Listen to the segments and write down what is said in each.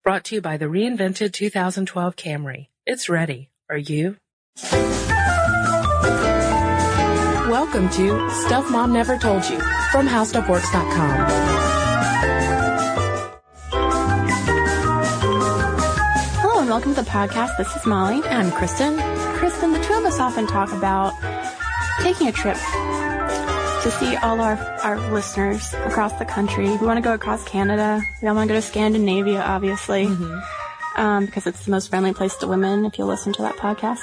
Brought to you by the reinvented 2012 Camry. It's ready. Are you? Welcome to Stuff Mom Never Told You from HowStuffWorks.com. Hello and welcome to the podcast. This is Molly. And Kristen. Kristen, the two of us often talk about taking a trip to see all our listeners across the country. We want to go across Canada. We all want to go to Scandinavia, obviously, because it's the most friendly place to women if you listen to that podcast.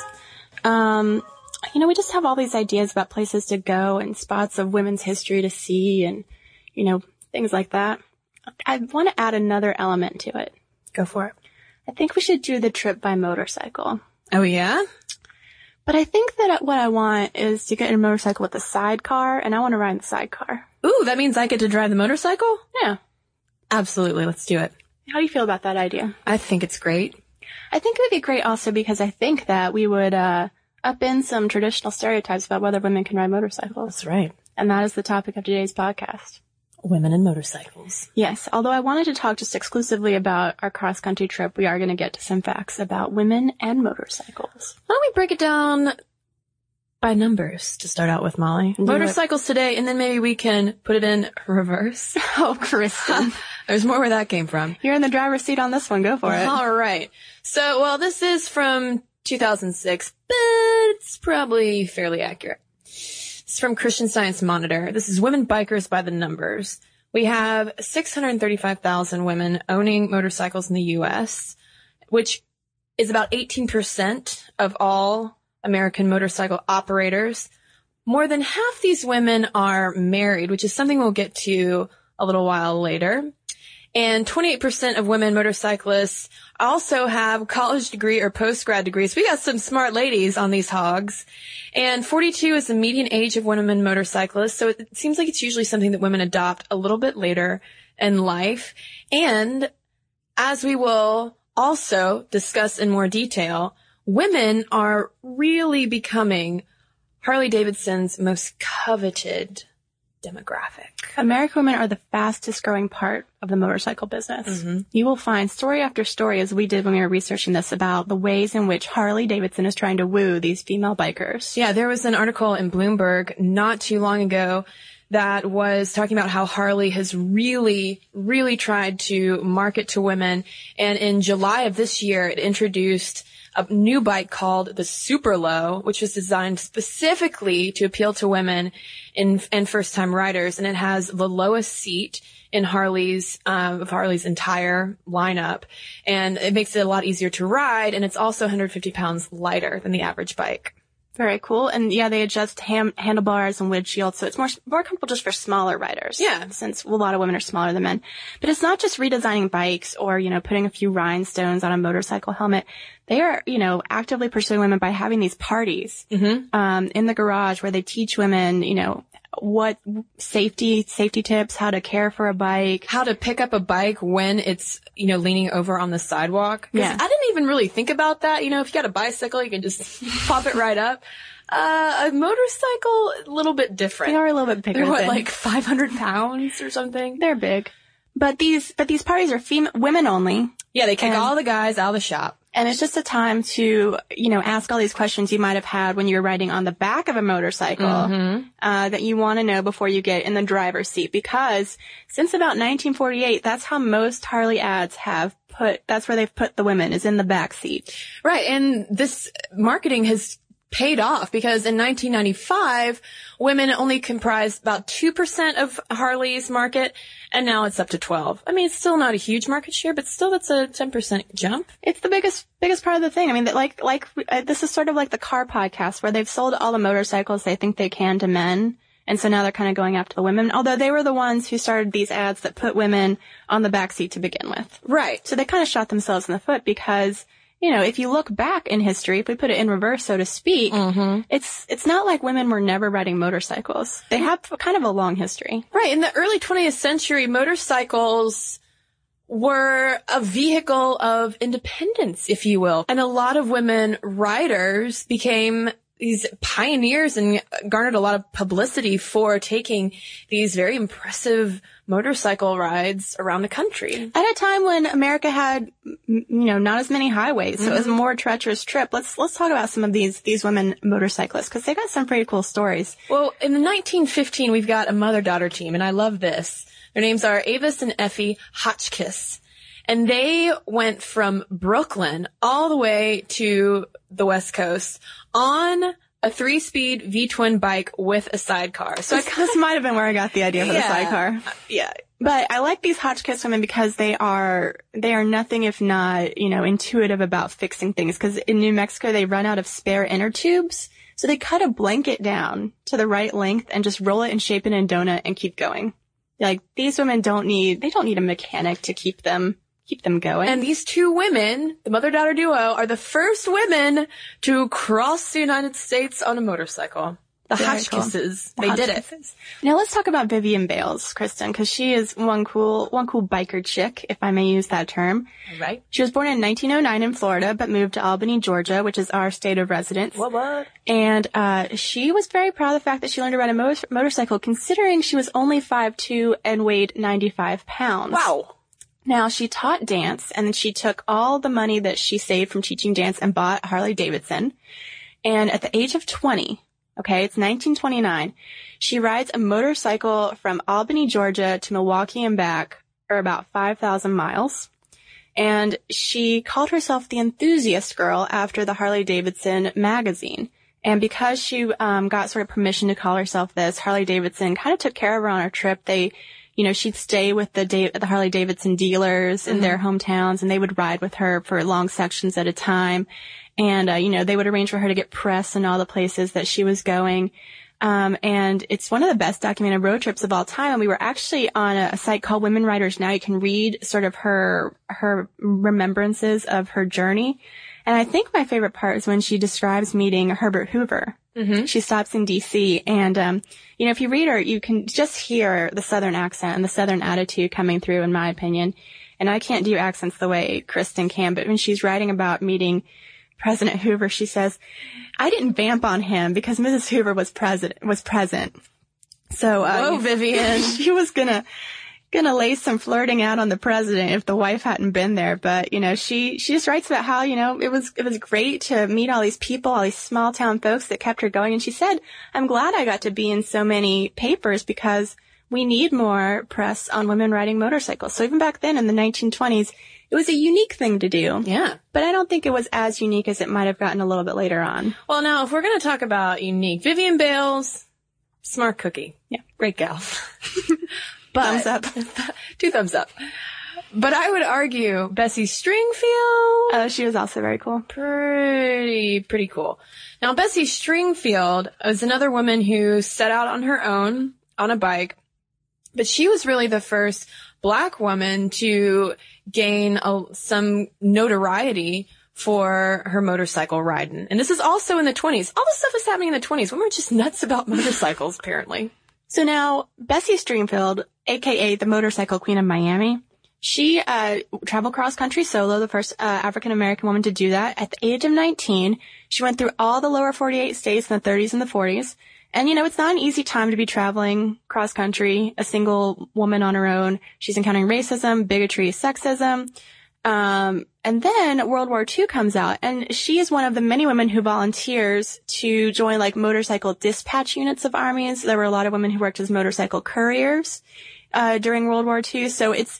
We just have all these ideas about places to go and spots of women's history to see and, things like that. I want to add another element to it. Go for it. I think we should do the trip by motorcycle. Oh, yeah? But I think that what I want is to get in a motorcycle with a sidecar, and I want to ride in the sidecar. Ooh, that means I get to drive the motorcycle? Yeah. Absolutely. Let's do it. How do you feel about that idea? I think it's great. I think it would be great also because I think that we would upend some traditional stereotypes about whether women can ride motorcycles. That's right. And that is the topic of today's podcast. Women and motorcycles. Yes. Although I wanted to talk just exclusively about our cross-country trip, we are going to get to some facts about women and motorcycles. Why don't we break it down by numbers to start out with, Molly? Motorcycles today, and then maybe we can put it in reverse. Oh, Kristen. There's more where that came from. You're in the driver's seat on this one. Go for it. All right. So, this is from 2006, but it's probably fairly accurate. It's from Christian Science Monitor. This is Women Bikers by the Numbers. We have 635,000 women owning motorcycles in the U.S., which is about 18% of all American motorcycle operators. More than half these women are married, which is something we'll get to a little while later. And 28% of women motorcyclists also have college degree or post-grad degrees. We got some smart ladies on these hogs. And 42 is the median age of women motorcyclists. So it seems like it's usually something that women adopt a little bit later in life. And as we will also discuss in more detail, women are really becoming Harley-Davidson's most coveted demographic. American women are the fastest growing part of the motorcycle business. Mm-hmm. You will find story after story, as we did when we were researching this, about the ways in which Harley-Davidson is trying to woo these female bikers. Yeah, there was an article in Bloomberg not too long ago that was talking about how Harley has really, really tried to market to women. And in July of this year, it introduced a new bike called the Super Low, which was designed specifically to appeal to women and first-time riders. And it has the lowest seat in Harley's entire lineup. And it makes it a lot easier to ride. And it's also 150 pounds lighter than the average bike. Very cool. And yeah, they adjust handlebars and windshield, so it's more comfortable just for smaller riders. Yeah. Since a lot of women are smaller than men. But it's not just redesigning bikes or, putting a few rhinestones on a motorcycle helmet. They are, actively pursuing women by having these parties, in the garage where they teach women, what safety tips, how to care for a bike, how to pick up a bike when it's, leaning over on the sidewalk. Yeah. I didn't even really think about that. If you got a bicycle, you can just pop it right up. A motorcycle, a little bit different. They are a little bit bigger. They're like 500 pounds or something? They're big. But these parties are women only. Yeah, they kick all the guys out of the shop. And it's just a time to, ask all these questions you might have had when you're riding on the back of a motorcycle, that you want to know before you get in the driver's seat. Because since about 1948, that's how most Harley ads that's where they've put the women, is in the back seat. Right. And this marketing has paid off because in 1995, women only comprised about 2% of Harley's market, and now it's up to 12. I mean, it's still not a huge market share, but still that's a 10% jump. It's the biggest part of the thing. I mean, this is sort of like the car podcast where they've sold all the motorcycles they think they can to men. And so now they're kind of going after the women, although they were the ones who started these ads that put women on the back seat to begin with. Right. So they kind of shot themselves in the foot because, if you look back in history, if we put it in reverse, so to speak, it's not like women were never riding motorcycles. They have kind of a long history. Right. In the early 20th century, motorcycles were a vehicle of independence, if you will. And a lot of women riders became these pioneers and garnered a lot of publicity for taking these very impressive motorcycle rides around the country. At a time when America had, not as many highways, so it was a more treacherous trip. Let's talk about some of these women motorcyclists, because they got some pretty cool stories. Well, in the 1915, we've got a mother-daughter team, and I love this. Their names are Avis and Effie Hotchkiss. And they went from Brooklyn all the way to the West Coast on a 3-speed V-twin bike with a sidecar. So this might have been where I got the idea for the sidecar. Yeah. But I like these Hotchkiss women because they are nothing if not, intuitive about fixing things. Because in New Mexico, they run out of spare inner tubes. So they cut a blanket down to the right length and just roll it and shape it in a donut and keep going. Like, these women don't need a mechanic to keep them going. And these two women, the mother-daughter duo, are the first women to cross the United States on a motorcycle. The Hotchkisses. They did it. Now let's talk about Vivian Bales, Kristen, because she is one cool biker chick, if I may use that term. Right. She was born in 1909 in Florida, but moved to Albany, Georgia, which is our state of residence. What? And she was very proud of the fact that she learned to ride a motorcycle, considering she was only 5'2" and weighed 95 pounds. Wow. Now, she taught dance, and then she took all the money that she saved from teaching dance and bought Harley Davidson. And at the age of 20, okay, it's 1929, she rides a motorcycle from Albany, Georgia to Milwaukee and back, or about 5,000 miles. And she called herself the enthusiast girl after the Harley Davidson magazine. And because she got sort of permission to call herself this, Harley Davidson kind of took care of her on her trip. She'd stay with the Harley Davidson dealers in their hometowns, and they would ride with her for long sections at a time. And, they would arrange for her to get press in all the places that she was going. And it's one of the best documented road trips of all time. And we were actually on a site called Women Riders Now. You can read sort of her remembrances of her journey. And I think my favorite part is when she describes meeting Herbert Hoover. Mm-hmm. She stops in D.C. and, if you read her, you can just hear the Southern accent and the Southern attitude coming through, in my opinion. And I can't do accents the way Kristen can, but when she's writing about meeting President Hoover, she says, "I didn't vamp on him because Mrs. Hoover was present." So, whoa, Vivian. She was gonna lay some flirting out on the president if the wife hadn't been there. But, she just writes about how, it was great to meet all these people, all these small town folks that kept her going. And she said, "I'm glad I got to be in so many papers because we need more press on women riding motorcycles." So even back then in the 1920s, it was a unique thing to do. Yeah. But I don't think it was as unique as it might have gotten a little bit later on. Well, now, if we're going to talk about unique, Vivian Bales, smart cookie. Yeah. Great gal. Thumbs up. 2 thumbs up. But I would argue Bessie Stringfield. She was also very cool. Pretty cool. Now, Bessie Stringfield was another woman who set out on her own on a bike, but she was really the first Black woman to gain some notoriety for her motorcycle riding. And this is also in the 20s. All this stuff is happening in the 20s. Women were just nuts about motorcycles, apparently. So now, Bessie Stringfield, a.k.a. the Motorcycle Queen of Miami, she traveled cross-country solo, the first African-American woman to do that. At the age of 19, she went through all the lower 48 states in the 30s and the 40s. And, it's not an easy time to be traveling cross-country, a single woman on her own. She's encountering racism, bigotry, sexism. And then World War II comes out, and she is one of the many women who volunteers to join motorcycle dispatch units of armies. There were a lot of women who worked as motorcycle couriers, during World War II. So that's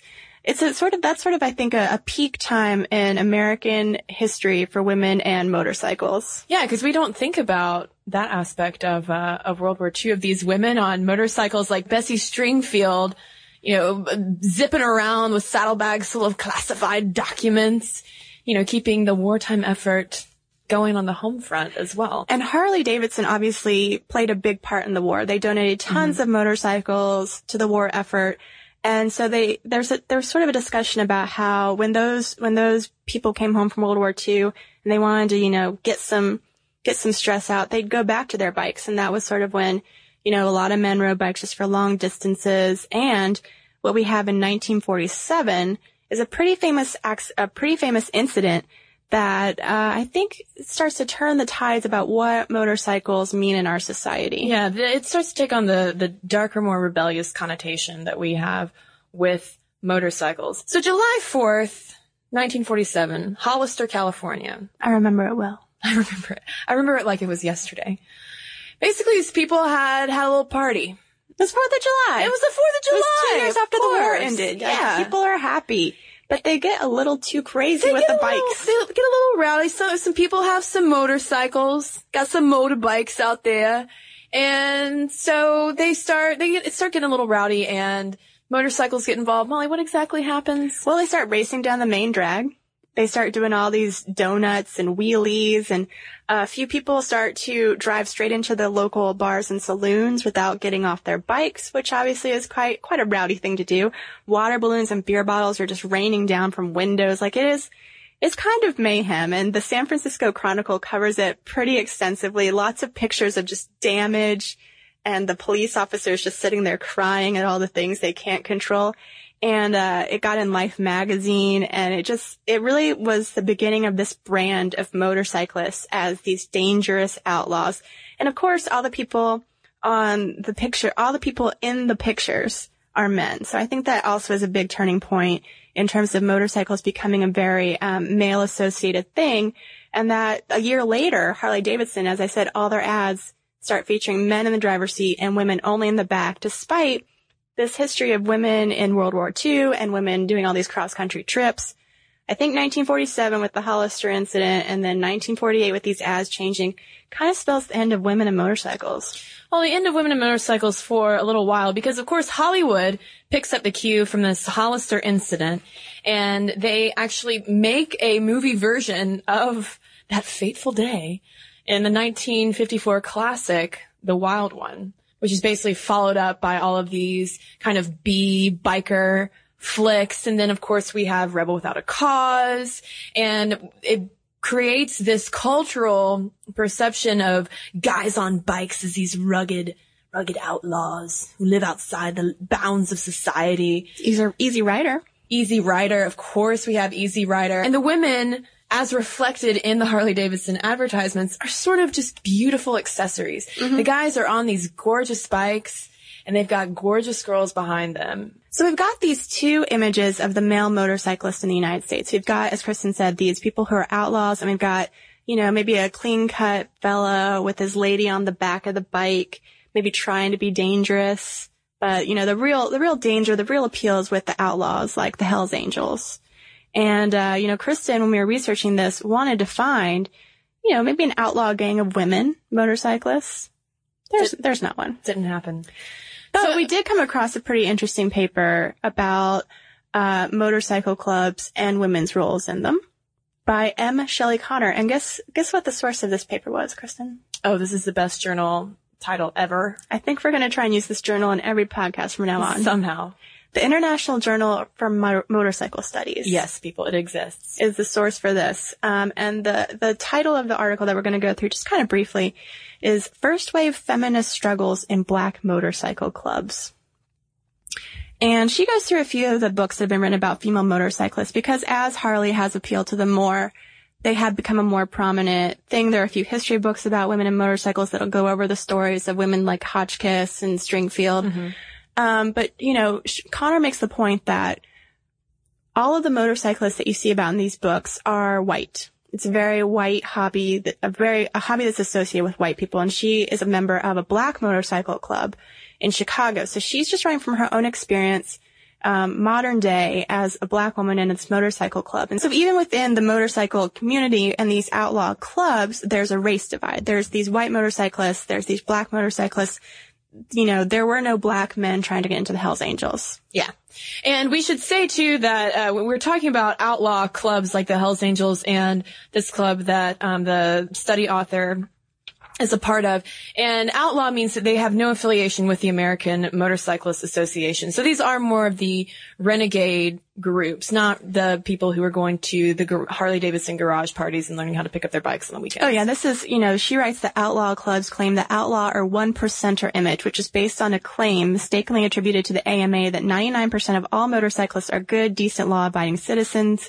I think a peak time in American history for women and motorcycles. Yeah, because we don't think about that aspect of World War II, of these women on motorcycles like Bessie Stringfield, zipping around with saddlebags full of classified documents, keeping the wartime effort going on the home front as well. And Harley Davidson obviously played a big part in the war. They donated tons of motorcycles to the war effort. And so there's sort of a discussion about how when those people came home from World War II and they wanted to, get some stress out, they'd go back to their bikes. And that was sort of when, a lot of men rode bikes just for long distances. And what we have in 1947 is a pretty famous incident that I think starts to turn the tides about what motorcycles mean in our society. Yeah, it starts to take on the darker, more rebellious connotation that we have with motorcycles. So July 4th, 1947, Hollister, California. I remember it well. I remember it. I remember it like it was yesterday. Basically, these people had a little party. It was 4th of July. It was the 4th of July. It was 2 years after the war course. ended. Yeah. Like, people are happy. But they get a little too crazy with the bikes. They get a little rowdy. Some people have some motorcycles, got some motorbikes out there. And so they start getting a little rowdy and motorcycles get involved. Molly, what exactly happens? Well, they start racing down the main drag. They start doing all these donuts and wheelies, and a few people start to drive straight into the local bars and saloons without getting off their bikes, which obviously is quite a rowdy thing to do. Water balloons and beer bottles are just raining down from windows. Like it's kind of mayhem, and the San Francisco Chronicle covers it pretty extensively. Lots of pictures of just damage and the police officers just sitting there crying at all the things they can't control. And it got in Life magazine, and it really was the beginning of this brand of motorcyclists as these dangerous outlaws. And of course, all the people in the pictures are men. So I think that also is a big turning point in terms of motorcycles becoming a very male associated thing. And that a year later, Harley Davidson, as I said, all their ads start featuring men in the driver's seat and women only in the back, despite this history of women in World War II and women doing all these cross-country trips. I think 1947 with the Hollister incident and then 1948 with these ads changing kind of spells the end of women and motorcycles. Well, the end of women and motorcycles for a little while because, of course, Hollywood picks up the cue from this Hollister incident, and they actually make a movie version of that fateful day in the 1954 classic, The Wild One, which is basically followed up by all of these kind of biker flicks. And then, of course, we have Rebel Without a Cause. And it creates this cultural perception of guys on bikes as these rugged outlaws who live outside the bounds of society. Easy Rider. Easy Rider. Of course, we have Easy Rider. And the women, as reflected in the Harley-Davidson advertisements, are sort of just beautiful accessories. Mm-hmm. The guys are on these gorgeous bikes, and they've got gorgeous girls behind them. So we've got these two images of the male motorcyclist in the United States. We've got, as Kristen said, these people who are outlaws, and we've got, maybe a clean-cut fella with his lady on the back of the bike, maybe trying to be dangerous. But, the real danger, the real appeal is with the outlaws, like the Hells Angels. And, Kristen, when we were researching this, wanted to find, maybe an outlaw gang of women motorcyclists. There's not one. Didn't happen. But we did come across a pretty interesting paper about, motorcycle clubs and women's roles in them by M. Shelley Connor. And guess what the source of this paper was, Kristen? Oh, this is the best journal title ever. I think we're going to try and use this journal in every podcast from now on. Somehow. The International Journal for Motorcycle Studies. Yes, people, it exists. Is the source for this. And the title of the article that we're going to go through just kind of briefly is First Wave Feminist Struggles in Black Motorcycle Clubs. And she goes through a few of the books that have been written about female motorcyclists because as Harley has appealed to them more, they have become a more prominent thing. There are a few history books about women in motorcycles that'll go over the stories of women like Hotchkiss and Stringfield. Mm-hmm. But, Connor makes the point that all of the motorcyclists that you see about in these books are white. It's a very white hobby, a hobby that's associated with white people. And she is a member of a black motorcycle club in Chicago. So she's just writing from her own experience, modern day as a black woman in this motorcycle club. And so even within the motorcycle community and these outlaw clubs, there's a race divide. There's these white motorcyclists. There's these black motorcyclists. There were no black men trying to get into the Hells Angels. Yeah. And we should say, too, that when we're talking about outlaw clubs like the Hells Angels and this club that the study author is a part of, and outlaw means that they have no affiliation with the American Motorcyclist Association. So these are more of the renegade groups, not the people who are going to the Harley-Davidson garage parties and learning how to pick up their bikes on the weekends. Oh, yeah. This is, she writes the outlaw clubs claim the outlaw or 1%er image, which is based on a claim mistakenly attributed to the AMA that 99% of all motorcyclists are good, decent, law-abiding citizens.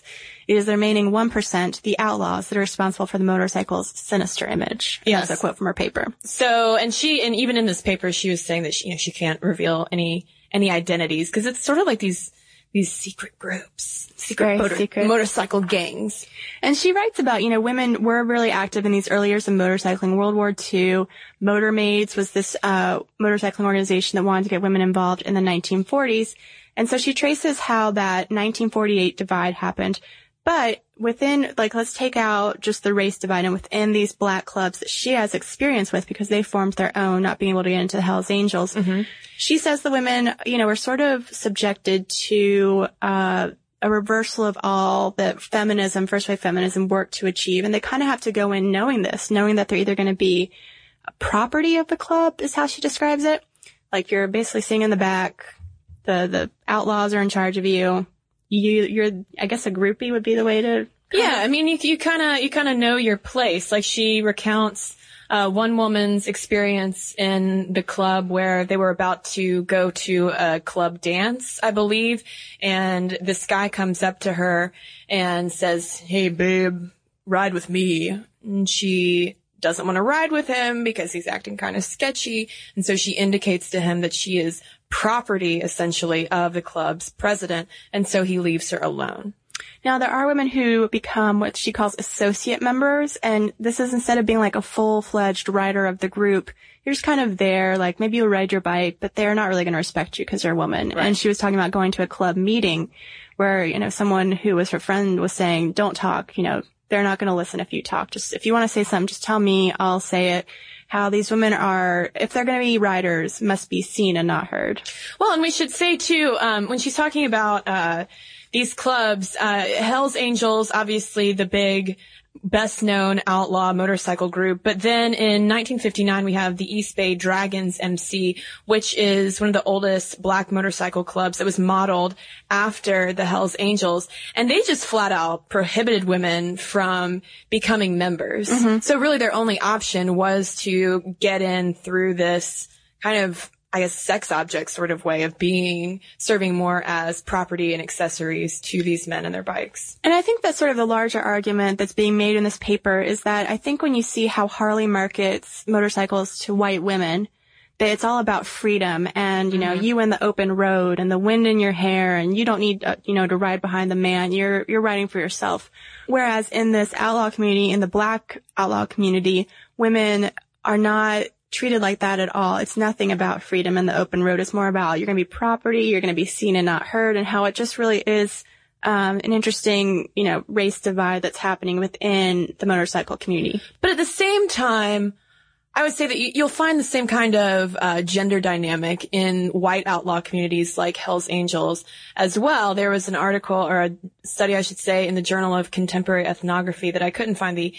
It is the remaining 1%, the outlaws, that are responsible for the motorcycle's sinister image. Yes. That's a quote from her paper. So, and even in this paper, she was saying that she can't reveal any identities because it's sort of like these secret groups, secret motorcycle gangs. And she writes about, women were really active in these early years of motorcycling. World War II, Motor Maids was this motorcycling organization that wanted to get women involved in the 1940s. And so she traces how that 1948 divide happened. But within, let's take out just the race divide, and within these black clubs that she has experience with, because they formed their own, not being able to get into the Hells Angels, she says the women, were sort of subjected to a reversal of all that first wave feminism worked to achieve. And they kind of have to go in knowing that they're either going to be a property of the club, is how she describes it. Like, you're basically sitting in the back, the outlaws are in charge of you. You're, I guess, a groupie would be the way to. Yeah, I mean, you kind of know your place. Like, she recounts one woman's experience in the club where they were about to go to a club dance, I believe, and this guy comes up to her and says, "Hey, babe, ride with me." And she doesn't want to ride with him because he's acting kind of sketchy, and so she indicates to him that she is property, essentially, of the club's president, and so he leaves her alone. Now, there are women who become what she calls associate members, and this is instead of being like a full-fledged rider of the group, you're just kind of there, like maybe you'll ride your bike, but they're not really going to respect you because you're a woman. Right. And she was talking about going to a club meeting where, someone who was her friend was saying, don't talk, they're not going to listen if you talk. Just, if you want to say something, just tell me, I'll say it. How these women are, if they're going to be riders, must be seen and not heard. Well, and we should say too, when she's talking about, these clubs, Hells Angels, obviously the big, best-known outlaw motorcycle group. But then in 1959, we have the East Bay Dragons MC, which is one of the oldest black motorcycle clubs that was modeled after the Hells Angels. And they just flat out prohibited women from becoming members. So really their only option was to get in through this kind of, I guess, sex object sort of way of serving more as property and accessories to these men and their bikes. And I think that's sort of the larger argument that's being made in this paper is that I think when you see how Harley markets motorcycles to white women, that it's all about freedom and, you in the open road and the wind in your hair and you don't need, to ride behind the man. You're riding for yourself. Whereas in this outlaw community, in the black outlaw community, women are not treated like that at all. It's nothing about freedom in the open road. It's more about you're going to be property, you're going to be seen and not heard, and how it just really is an interesting, race divide that's happening within the motorcycle community. But at the same time, I would say that you'll find the same kind of gender dynamic in white outlaw communities like Hells Angels as well. There was an article, or a study, I should say, in the Journal of Contemporary Ethnography that I couldn't find the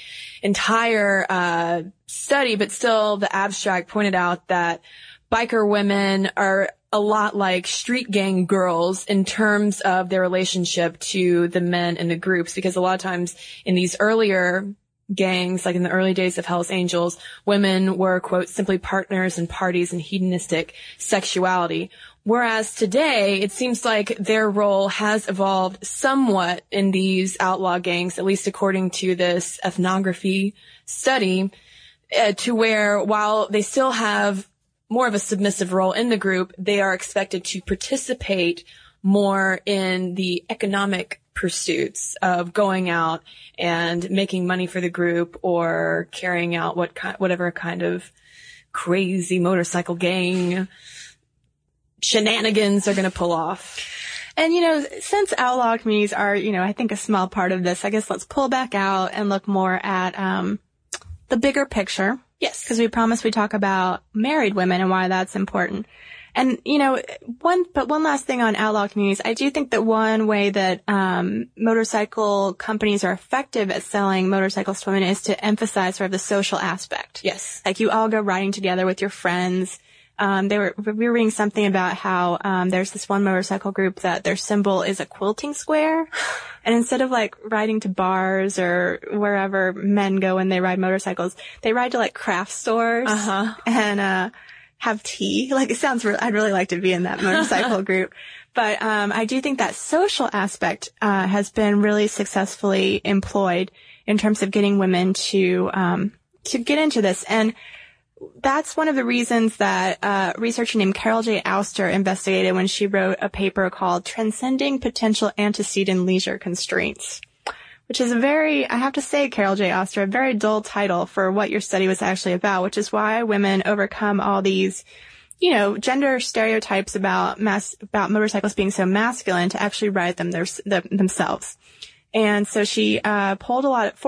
entire study, but still the abstract pointed out that biker women are a lot like street gang girls in terms of their relationship to the men in the groups, because a lot of times in these earlier gangs, like in the early days of Hells Angels, women were, quote, simply partners in parties and hedonistic sexuality. Whereas today, it seems like their role has evolved somewhat in these outlaw gangs, at least according to this ethnography study, to where while they still have more of a submissive role in the group, they are expected to participate more in the economic pursuits of going out and making money for the group or carrying out whatever kind of crazy motorcycle gang shenanigans are going to pull off. And, since outlaw communities are, I think a small part of this, I guess let's pull back out and look more at the bigger picture. Yes. Because we promised we'd talk about married women and why that's important. And, one last thing on outlaw communities, I do think that one way that motorcycle companies are effective at selling motorcycles to women is to emphasize sort of the social aspect. Yes. Like you all go riding together with your friends. We were reading something about how there's this one motorcycle group that their symbol is a quilting square. And instead of like riding to bars or wherever men go when they ride motorcycles, they ride to like craft stores and have tea. Like it sounds I'd really like to be in that motorcycle group. But I do think that social aspect has been really successfully employed in terms of getting women to get into this. And that's one of the reasons that a researcher named Carol J. Auster investigated when she wrote a paper called Transcending Potential Antecedent Leisure Constraints, which is I have to say, Carol J. Auster, a very dull title for what your study was actually about, which is why women overcome all these gender stereotypes about motorcycles being so masculine to actually ride them themselves. And so she polled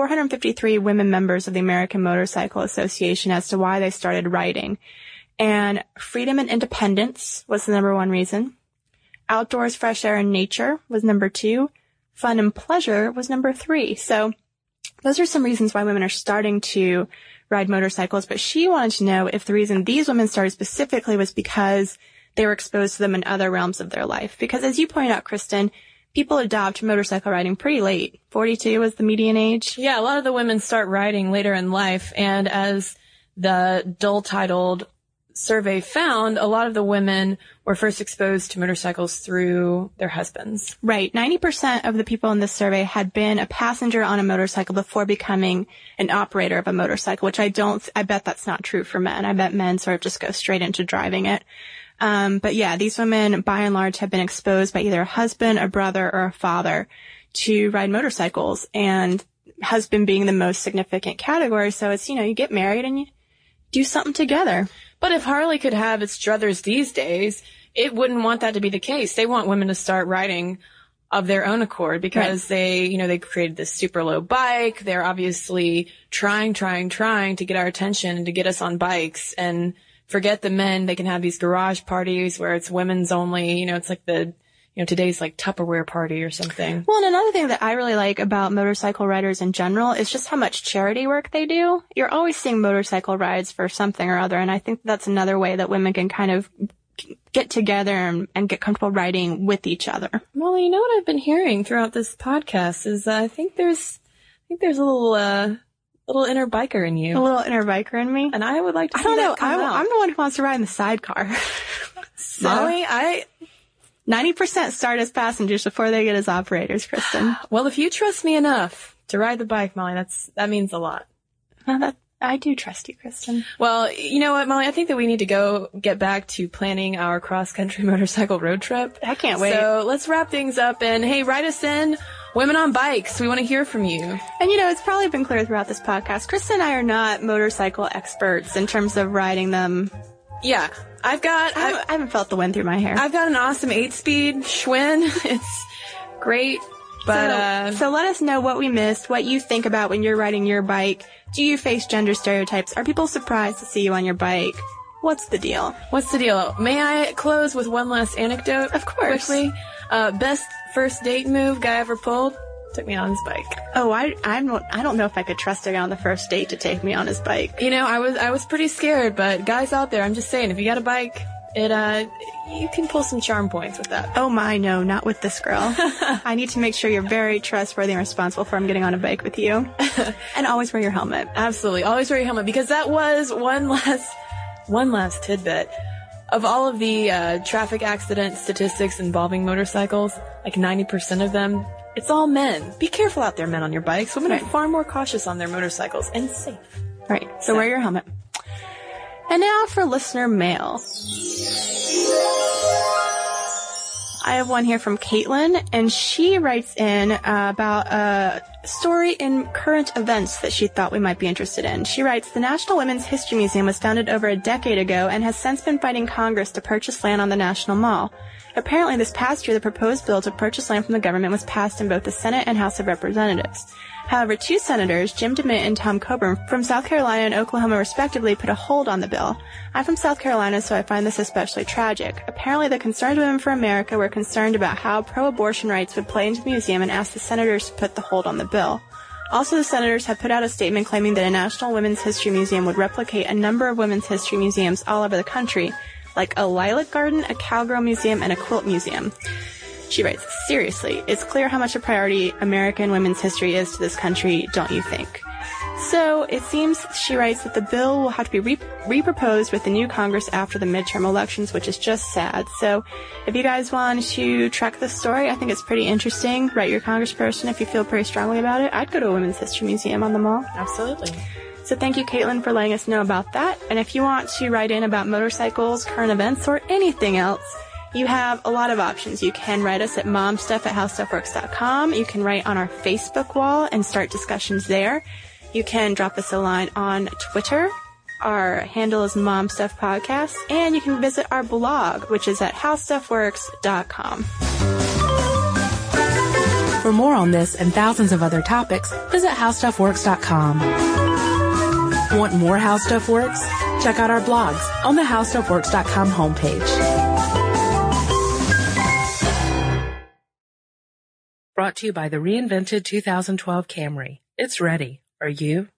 453 women members of the American Motorcycle Association as to why they started riding. And freedom and independence was the number one reason. Outdoors, fresh air, and nature was number 2. Fun and pleasure was number 3. So those are some reasons why women are starting to ride motorcycles, but she wanted to know if the reason these women started specifically was because they were exposed to them in other realms of their life. Because as you pointed out, Kristen, people adopt motorcycle riding pretty late. 42 was the median age. Yeah, a lot of the women start riding later in life, and as the dull-titled survey found, a lot of the women were first exposed to motorcycles through their husbands. Right. 90% of the people in this survey had been a passenger on a motorcycle before becoming an operator of a motorcycle, which I bet that's not true for men. I bet men sort of just go straight into driving it. But yeah, these women, by and large, have been exposed by either a husband, a brother, or a father to ride motorcycles, and husband being the most significant category. So it's, you get married and you do something together. But if Harley could have its druthers these days, it wouldn't want that to be the case. They want women to start riding of their own accord because they created this super low bike. They're obviously trying to get our attention and to get us on bikes, and forget the men. They can have these garage parties where it's women's only, it's like today's like Tupperware party or something. Well, and another thing that I really like about motorcycle riders in general is just how much charity work they do. You're always seeing motorcycle rides for something or other, and I think that's another way that women can kind of get together and get comfortable riding with each other. Well, what I've been hearing throughout this podcast is I think there's a little inner biker in you. A little inner biker in me? And I would like to see I don't know. that come out. I'm the one who wants to ride in the sidecar. Molly, 90% start as passengers before they get as operators, Kristen. Well, if you trust me enough to ride the bike, Molly, that means a lot. I do trust you, Kristen. Well, you know what, Molly? I think that we need to get back to planning our cross-country motorcycle road trip. I can't wait. So let's wrap things up, and hey, write us in, Women on Bikes. We want to hear from you. And it's probably been clear throughout this podcast, Kristen and I are not motorcycle experts in terms of riding them. Yeah. I haven't felt the wind through my hair. I've got an awesome 8-speed Schwinn. It's great. But so let us know what we missed, what you think about when you're riding your bike. Do you face gender stereotypes? Are people surprised to see you on your bike? What's the deal? May I close with one last anecdote? Of course. Quickly. Best first date move guy ever pulled? Took me on his bike. Oh, I don't know if I could trust a guy on the first date to take me on his bike. I was pretty scared, but guys out there, I'm just saying, if you got a bike, you can pull some charm points with that. Oh my, no, not with this girl. I need to make sure you're very trustworthy and responsible for getting on a bike with you. And always wear your helmet. Absolutely. Always wear your helmet, because that was one last tidbit. Of all of the traffic accident statistics involving motorcycles, like 90% of them, it's all men. Be careful out there, men on your bikes. Women are far more cautious on their motorcycles and safe. Right. So wear your helmet. And now for listener mail. I have one here from Caitlin, and she writes in about a story in current events that she thought we might be interested in. She writes, the National Women's History Museum was founded over a decade ago and has since been fighting Congress to purchase land on the National Mall. Apparently, this past year, the proposed bill to purchase land from the government was passed in both the Senate and House of Representatives. However, two senators, Jim DeMint and Tom Coburn, from South Carolina and Oklahoma respectively, put a hold on the bill. I'm from South Carolina, so I find this especially tragic. Apparently, the Concerned Women for America were concerned about how pro-abortion rights would play into the museum and asked the senators to put the hold on the bill. Also, the senators have put out a statement claiming that a National Women's History Museum would replicate a number of women's history museums all over the country, like a lilac garden, a cowgirl museum, and a quilt museum. She writes, seriously, it's clear how much a priority American women's history is to this country, don't you think? So it seems, she writes, that the bill will have to be re-proposed with the new Congress after the midterm elections, which is just sad. So if you guys want to track this story, I think it's pretty interesting. Write your congressperson if you feel pretty strongly about it. I'd go to a Women's History Museum on the Mall. Absolutely. So thank you, Caitlin, for letting us know about that. And if you want to write in about motorcycles, current events, or anything else, you have a lot of options. You can write us at momstuff@howstuffworks.com. You can write on our Facebook wall and start discussions there. You can drop us a line on Twitter. Our handle is momstuffpodcast. And you can visit our blog, which is at howstuffworks.com. For more on this and thousands of other topics, visit howstuffworks.com. Want more How Stuff Works? Check out our blogs on the howstuffworks.com homepage. Brought to you by the reinvented 2012 Camry. It's ready. Are you?